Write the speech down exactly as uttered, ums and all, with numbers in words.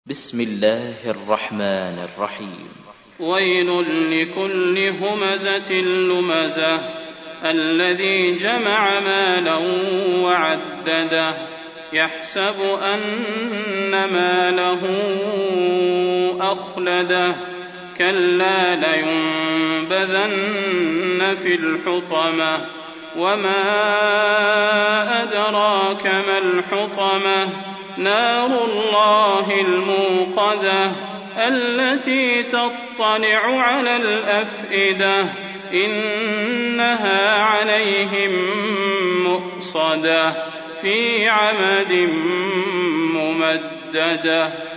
بسم الله الرحمن الرحيم. ويل لكل همزة لمزة الذي جمع مالا وعدده يحسب أن ماله أخلده كلا لينبذن في الحطمة وما أدراك ما الحطمة نار الله الموقدة التي تطلع على الأفئدة إنها عليهم مؤصدة في عمد ممددة.